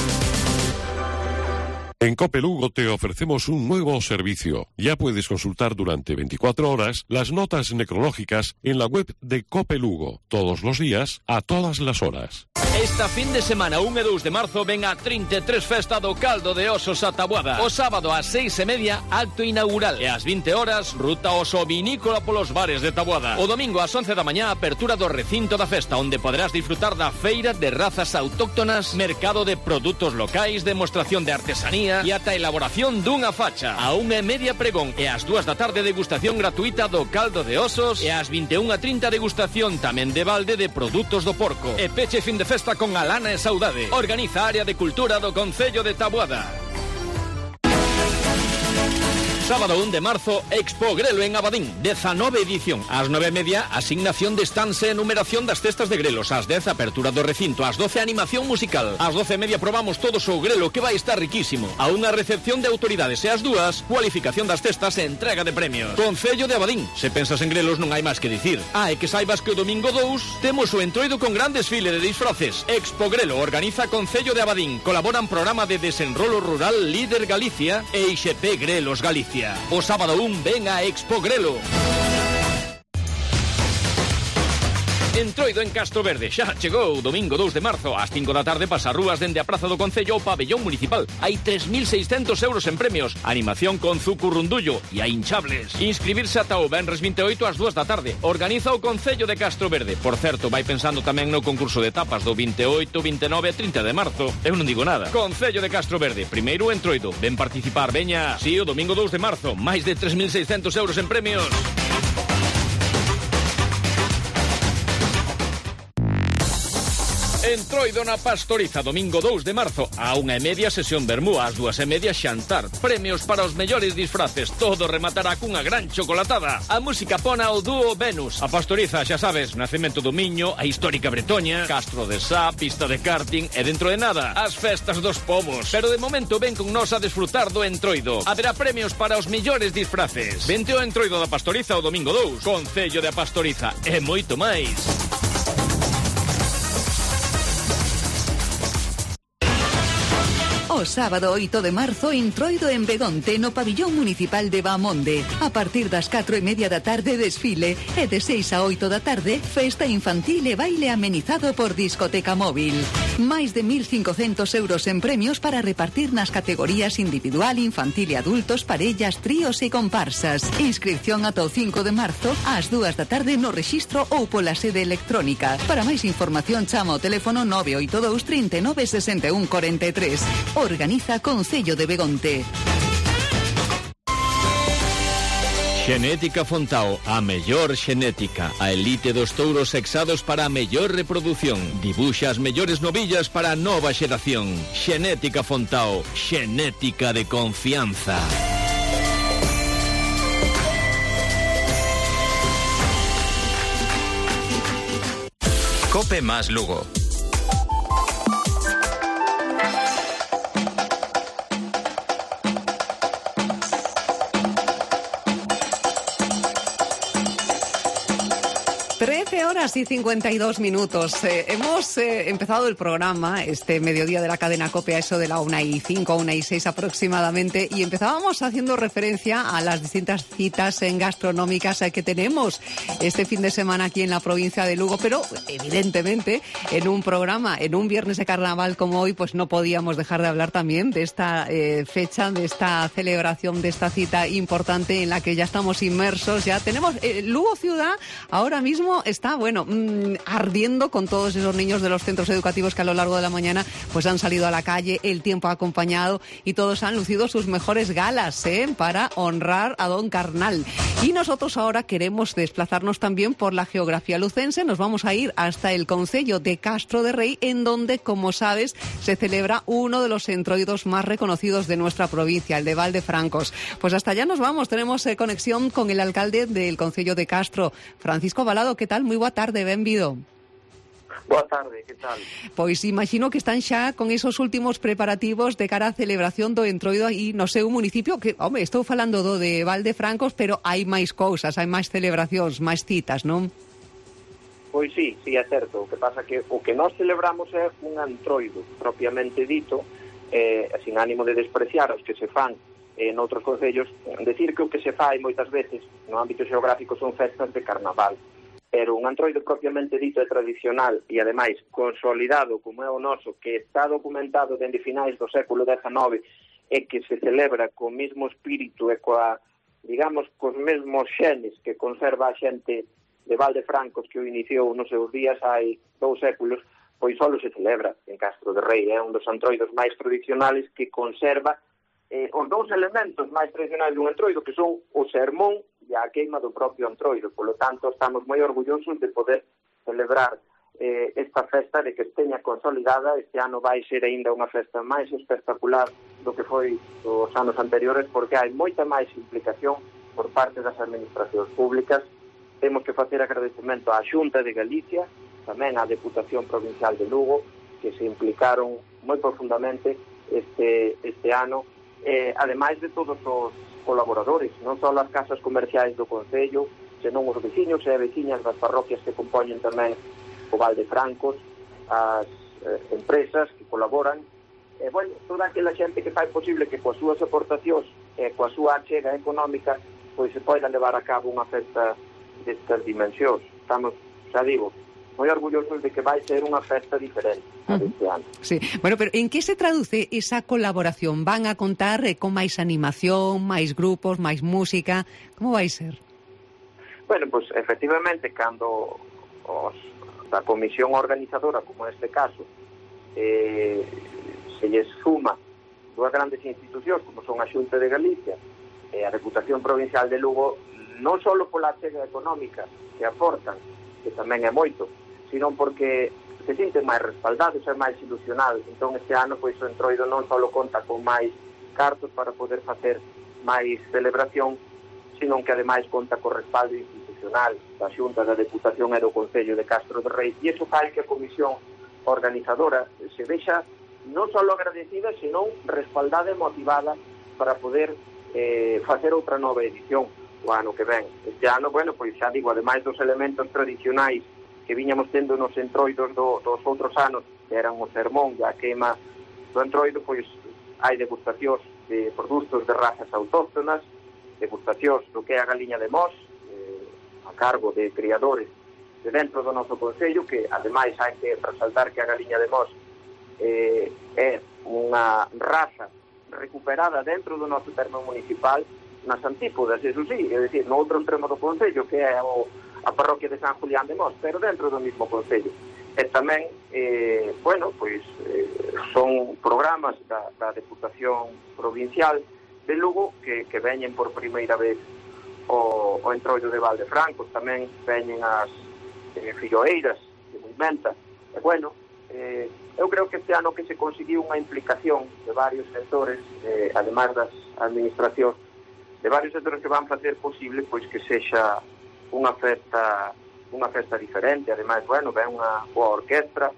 En Cope Lugo te ofrecemos un nuevo servicio. Ya puedes consultar durante veinticuatro horas las notas necrológicas en la web de Cope Lugo, todos los días, a todas las horas. Esta fin de semana, un e dous de marzo, ven a trinta e tres festa do Caldo de Osos a Taboada. O sábado ás seis e media, acto inaugural. E ás vinte horas, ruta oso vinícola polos bares de Taboada. O domingo ás once da mañá, apertura do recinto da festa, onde poderás disfrutar da feira de razas autóctonas, mercado de produtos locais, demostración de artesanía e ata elaboración dunha facha. A unha e media pregón e ás dúas da tarde degustación gratuita do Caldo de Osos e ás vinte e unha e trinta degustación tamén de balde de produtos do porco. E peche fin de festa con Alana e Saudade. Organiza a Área de Cultura do Concello de Taboada. Sábado un de marzo, Expo Grelo en Abadín, dezanove edición. Ás nove e media, asignación de stands e numeración das cestas de grelos. Ás dez, apertura do recinto. Ás doce, animación musical. Ás doce e media, probamos todos o grelo, que vai estar riquísimo. A unha recepción de autoridades e ás dúas, cualificación das cestas e entrega de premios. Concello de Abadín. Se pensas en grelos non hai máis que dicir. Ah, e que saibas que o domingo dous temos o Entroido con gran desfile de disfraces. Expo Grelo organiza Concello de Abadín. Colaboran programa de desenrolo rural Líder Galicia e I X P Grelos Galicia. O sábado un ven a Expo Grelo. Entroido en Castro Verde, xa chegou. Domingo dous de marzo, ás cinco da tarde, pasarrúas dende a Praza do Concello ao Pabellón Municipal. Hai tres mil seiscentos euros en premios, animación con Zucurrundullo e a hinchables. Inscribirse ata o venres vinte e oito ás dúas da tarde. Organiza o Concello de Castro Verde. Por certo, vai pensando tamén no concurso de tapas do vinte e oito, vinte e nove e trinta de marzo. Eu non digo nada. Concello de Castro Verde, primeiro Entroido. Ven participar, veña. Si, o domingo dous de marzo, máis de tres mil seiscentos euros en premios. Entroido na Pastoriza, domingo dous de marzo, a unha e media sesión vermú, ás dúas e media xantar. Premios para os mellores disfraces, todo rematará cunha gran chocolatada. A música pona o dúo Venus. A Pastoriza, xa sabes, nacemento do Miño, a histórica Bretoña, Castro de Sá, pista de karting e dentro de nada, as festas dos povos. Pero de momento ven con nos a desfrutar do Entroido. Haberá premios para os mellores disfraces. Vente ao Entroido da Pastoriza o domingo dous, Concello de Pastoriza e moito máis. O O sábado oito de marzo, Entroido en Begonte, no pabillón municipal de Bamonde. A partir das catro e media da tarde, desfile. E de seis a oito da tarde, festa infantil e baile amenizado por Discoteca Móvil. Máis de mil cincocentos euros en premios para repartir nas categorías individual, infantil e adultos, parellas, tríos e comparsas. Inscripción ata o cinco de marzo, ás dúas da tarde no rexistro ou pola sede electrónica. Para máis información, chama ao teléfono nove oito dous, trinta e nove, sesenta e un, corenta e tres. Organiza Concello de Begonte. Xenética Fontao, a mellor xenética, a elite dos touros sexados para a mellor reproducción. Dibuxa as mellores novillas para a nova xeración. Xenética Fontao, xenética de confianza. Cope más Lugo. trece horas y cincuenta y dos minutos. Eh, hemos eh, empezado el programa, este mediodía de la cadena COPE, a eso de la una y cinco, una y seis aproximadamente, y empezábamos haciendo referencia a las distintas citas en gastronómicas eh, que tenemos este fin de semana aquí en la provincia de Lugo, pero evidentemente en un programa, en un viernes de carnaval como hoy, pues no podíamos dejar de hablar también de esta eh, fecha, de esta celebración, de esta cita importante en la que ya estamos inmersos. Ya tenemos eh, Lugo ciudad ahora mismo está, bueno, mmm, ardiendo con todos esos niños de los centros educativos que a lo largo de la mañana pues han salido a la calle, el tiempo ha acompañado y todos han lucido sus mejores galas, ¿eh?, para honrar a Don Carnal. Y nosotros ahora queremos desplazarnos también por la geografía lucense. Nos vamos a ir hasta el concello de Castro de Rei, en donde, como sabes, se celebra uno de los entroidos más reconocidos de nuestra provincia, el de Valdefrancos. Pues hasta allá nos vamos. Tenemos eh, conexión con el alcalde del concello de Castro, Francisco Balado. ¿Qué tal? Moi boa tarde, benvido. Boa tarde, que tal? Pois imagino que están xa con esos últimos preparativos de cara á celebración do entroido aí no seu municipio, que, home, estou falando do de Valdefrancos, pero hai máis cousas, hai máis celebracións, máis citas, non? Pois sí, sí, é certo. O que pasa que o que nós celebramos é un entroido propiamente dito, eh, sin ánimo de despreciar os que se fan en outros concellos, decir que o que se fai moitas veces no ámbito xeográfico son festas de carnaval. Pero un entroido propiamente dito e tradicional e, ademais, consolidado como é o noso, que está documentado dende finais do século dezenove e que se celebra co mesmo espírito e coa, digamos, cos mesmos xenes que conserva a xente de Valdefrancos que o iniciou nos seus días hai dous séculos, pois só se celebra en Castro de Rei. É un dos entroidos máis tradicionales que conserva eh, os dous elementos máis tradicionais dun entroido, que son o sermón e a queima do propio entroido. Por lo tanto, estamos moi orgullosos de poder celebrar eh, esta festa, de que esteña consolidada. Este ano vai ser aínda unha festa máis espectacular do que foi os anos anteriores, porque hai moita máis implicación por parte das administracións públicas. Temos que facer agradecemento á Xunta de Galicia, tamén á Deputación Provincial de Lugo, que se implicaron moi profundamente este, este ano, eh, ademais de todos os colaboradores, non só as casas comerciais do concello, senón os veciños e veciñas das parroquias que compoñen tamén o Valdefrancos, as eh, empresas que colaboran, e, bueno, toda aquela xente que fai posible que coas súas aportacións e coa súa achega económica pois se poida levar a cabo unha festa destas dimensións. Estamos, xa digo, moi orgullosos de que vai ser unha festa diferente este ano. Sí. Bueno, pero en que se traduce esa colaboración? Van a contar eh, con máis animación, máis grupos, máis música? Como vai ser? Bueno, pues efectivamente, cando os, a comisión organizadora, como neste caso, eh, se lles suma dúas grandes institucións, como son a Xunta de Galicia e a Deputación Provincial de Lugo, non só pola achega económica que aportan, que tamén é moito, sino porque se sinten máis respaldados e máis ilusionados. Entón, este ano, pois, o entroido non só conta con máis cartos para poder facer máis celebración, sino que, ademais, conta co respaldo institucional da Xunta, da Deputación e do Concello de Castro de Rei. E iso fai que a comisión organizadora se vexa non só agradecida, sino respaldada e motivada para poder eh, facer outra nova edición o ano que ven. Este ano, bueno, pois xa digo, ademais dos elementos tradicionais que viñamos tendo nos entroidos do, dos outros anos, que eran o sermón e a queima do entroido, pois hai degustacións de produtos de razas autóctonas, degustacións do que é a galiña de Mos, eh, a cargo de criadores de dentro do noso concello, que ademais hai que resaltar que a galiña de Mos eh, é unha raza recuperada dentro do noso termo municipal nas antípodas, eso sí, é dicir, no outro extremo do concello, que é o, a parroquia de San Julián de Mos, pero dentro do mismo concello. E tamén, eh, bueno, pois eh, son programas da, da Deputación Provincial de Lugo que, que veñen por primeira vez o, o entroido de Valdefrancos, tamén veñen as eh, filloeiras de Muimenta. E bueno, eh, eu creo que este ano que se conseguiu unha implicación de varios sectores, eh, ademais das administracións, de varios sectores que van facer posible pois que sexa unha festa unha festa diferente. Ademais, bueno, ven unha boa orquestra,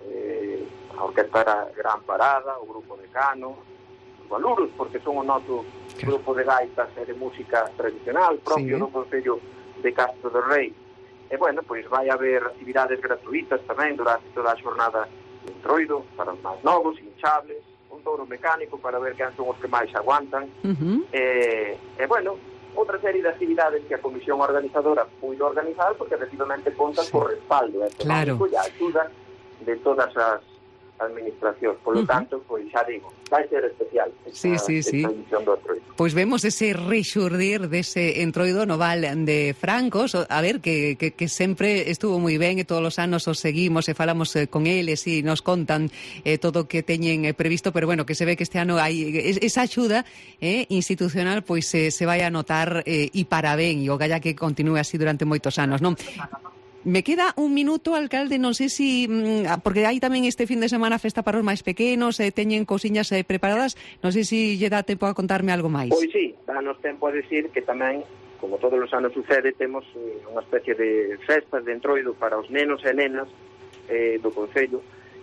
eh, a orquestra era Gran Parada, o grupo de Cano, os Baluros, porque son o noso grupo de gaitas e de música tradicional propio sí. do Concello de Castro do Rei. E, bueno, pois vai haber actividades gratuitas tamén durante toda a xornada de entroido para os máis novos, hinchables, un touro mecánico para ver quen son os que máis aguantan. Uh-huh. E, e, bueno, outra serie de actividades que a Comisión Organizadora puido organizar porque efectivamente contan sí. por respaldo económico claro. e a ayuda de todas as administracións. Por lo uh-huh. tanto, pois xa digo, vai ser especial esta, sí, sí, sí. esta edición do entroido. Pois vemos ese rexurdir dese entroido no Val de Francos, a ver, que, que, que sempre estuvo moi ben e todos os anos os seguimos e falamos eh, con eles e nos contan eh, todo o que teñen eh, previsto, pero bueno, que se ve que este ano hai esa axuda eh, institucional, pois eh, se vai a notar eh, e para ben, e o galla que continúe así durante moitos anos, non? Me queda un minuto, alcalde, non sei se... Porque hai tamén este fin de semana festa para os máis pequenos, eh, teñen cousiñas eh, preparadas, non sei se lle dá tempo a contarme algo máis. Pois sí, danos tempo a decir que tamén, como todos os anos sucede, temos eh, unha especie de festas de entroido para os nenos e nenas eh, do Concello,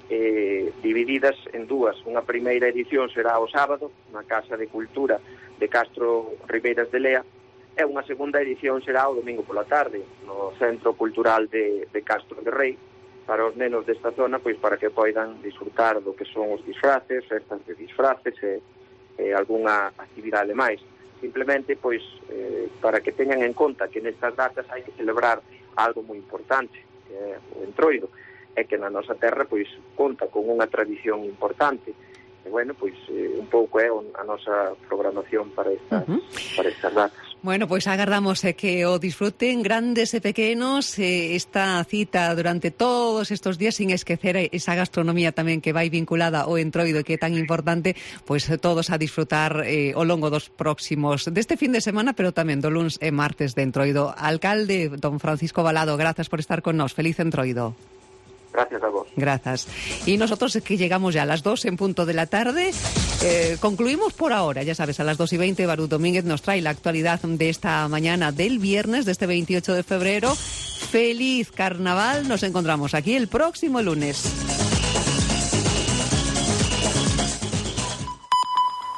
eh, divididas en dúas. Unha primeira edición será o sábado, na Casa de Cultura de Castro Ribeiras de Lea, e unha segunda edición será o domingo pola tarde no Centro Cultural de, de Castro de Rei para os nenos desta zona, pois para que poidan disfrutar do que son os disfraces, festas de disfraces e, e algunha actividade máis. Simplemente, pois, eh, para que teñan en conta que nestas datas hai que celebrar algo moi importante, que é o entroido, e que na nosa terra, pois, conta con unha tradición importante. E, bueno, pois, eh, un pouco é a nosa programación para estas, uh-huh. para estas datas. Bueno, pois agardamos eh, que o disfruten grandes e pequenos eh, esta cita durante todos estos días, sin esquecer esa gastronomía tamén que vai vinculada ao entroido que é tan importante, pois todos a disfrutar eh, ao longo dos próximos deste fin de semana, pero tamén do luns e martes de entroido. Alcalde, don Francisco Valado, grazas por estar con nós. Feliz entroido. Gracias a vos. Gracias. Y nosotros es que llegamos ya a las dos en punto de la tarde. Eh, concluimos por ahora, ya sabes, a las dos y veinte Barú Domínguez nos trae la actualidad de esta mañana del viernes, de este veintiocho de febrero. Feliz carnaval, nos encontramos aquí el próximo lunes.